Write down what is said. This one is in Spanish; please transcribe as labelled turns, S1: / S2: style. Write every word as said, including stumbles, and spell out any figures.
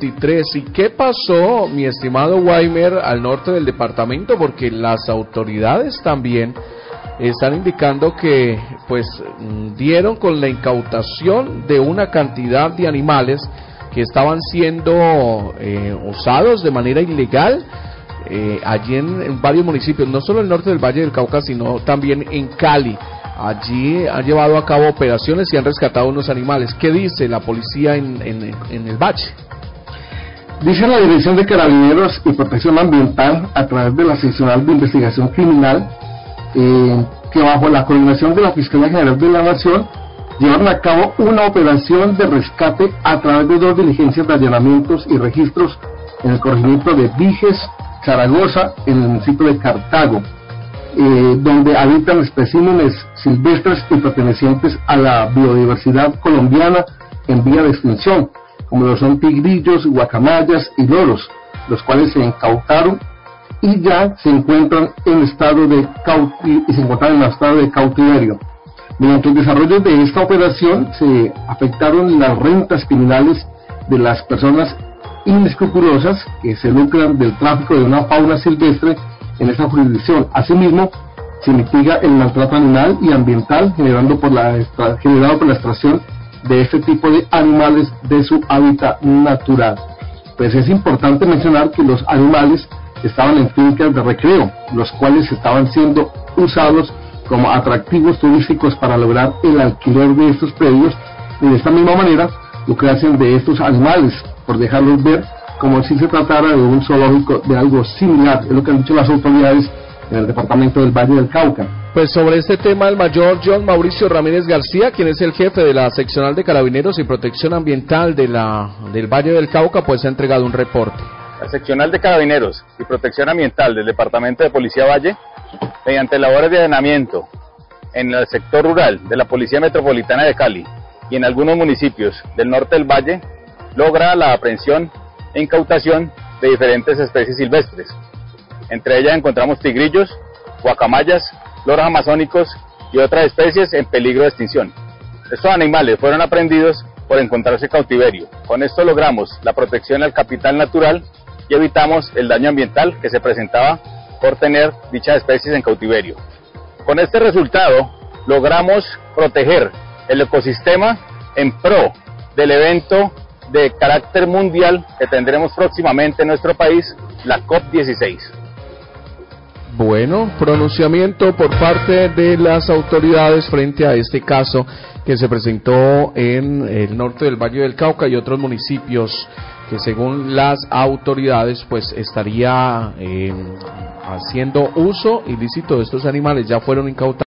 S1: veintitrés. ¿Y qué pasó, mi estimado Weimer, al norte del departamento? Porque las autoridades también están indicando que pues dieron con la incautación de una cantidad de animales que estaban siendo eh, usados de manera ilegal eh, allí en, en varios municipios, no solo en el norte del Valle del Cauca, sino también en Cali. Allí han llevado a cabo operaciones y han rescatado unos animales. ¿Qué dice la policía en, en, en el Valle?
S2: Dice la Dirección de Carabineros y Protección Ambiental, a través de la Seccional de Investigación Criminal, eh, que bajo la coordinación de la Fiscalía General de la Nación llevaron a cabo una operación de rescate a través de dos diligencias de allanamientos y registros en el corregimiento de Viges, Zaragoza, en el municipio de Cartago, eh, donde habitan especímenes silvestres y pertenecientes a la biodiversidad colombiana en vía de extinción, como lo son tigrillos, guacamayas y loros, los cuales se incautaron y ya se encuentran en estado de cauti- y se encuentran en estado de cautiverio. Mediante el desarrollo de esta operación se afectaron las rentas criminales de las personas inescrupulosas que se lucran del tráfico de una fauna silvestre en esta jurisdicción. Asimismo, se mitiga el maltrato animal y ambiental generando por la extra- generado por la extracción de este tipo de animales de su hábitat natural. Pues es importante mencionar que los animales estaban en fincas de recreo, los cuales estaban siendo usados como atractivos turísticos para lograr el alquiler de estos predios, y de esta misma manera lucrarse de estos animales, por dejarlos ver como si se tratara de un zoológico, de algo similar. Es lo que han dicho las autoridades en el departamento del Valle del Cauca.
S1: Pues sobre este tema, el mayor John Mauricio Ramírez García, quien es el jefe de la Seccional de Carabineros y Protección Ambiental de la, del Valle del Cauca, pues ha entregado un reporte.
S3: La Seccional de Carabineros y Protección Ambiental del Departamento de Policía Valle, mediante labores de allanamiento en el sector rural de la Policía Metropolitana de Cali y en algunos municipios del norte del Valle, logra la aprehensión e incautación de diferentes especies silvestres. Entre ellas encontramos tigrillos, guacamayas, loros amazónicos y otras especies en peligro de extinción. Estos animales fueron aprehendidos por encontrarse en cautiverio. Con esto logramos la protección al capital natural y evitamos el daño ambiental que se presentaba por tener dichas especies en cautiverio. Con este resultado logramos proteger el ecosistema en pro del evento de carácter mundial que tendremos próximamente en nuestro país, la COP dieciséis.
S1: Bueno, pronunciamiento por parte de las autoridades frente a este caso que se presentó en el norte del Valle del Cauca y otros municipios que según las autoridades pues estaría eh, haciendo uso ilícito de estos animales. Ya fueron incautados.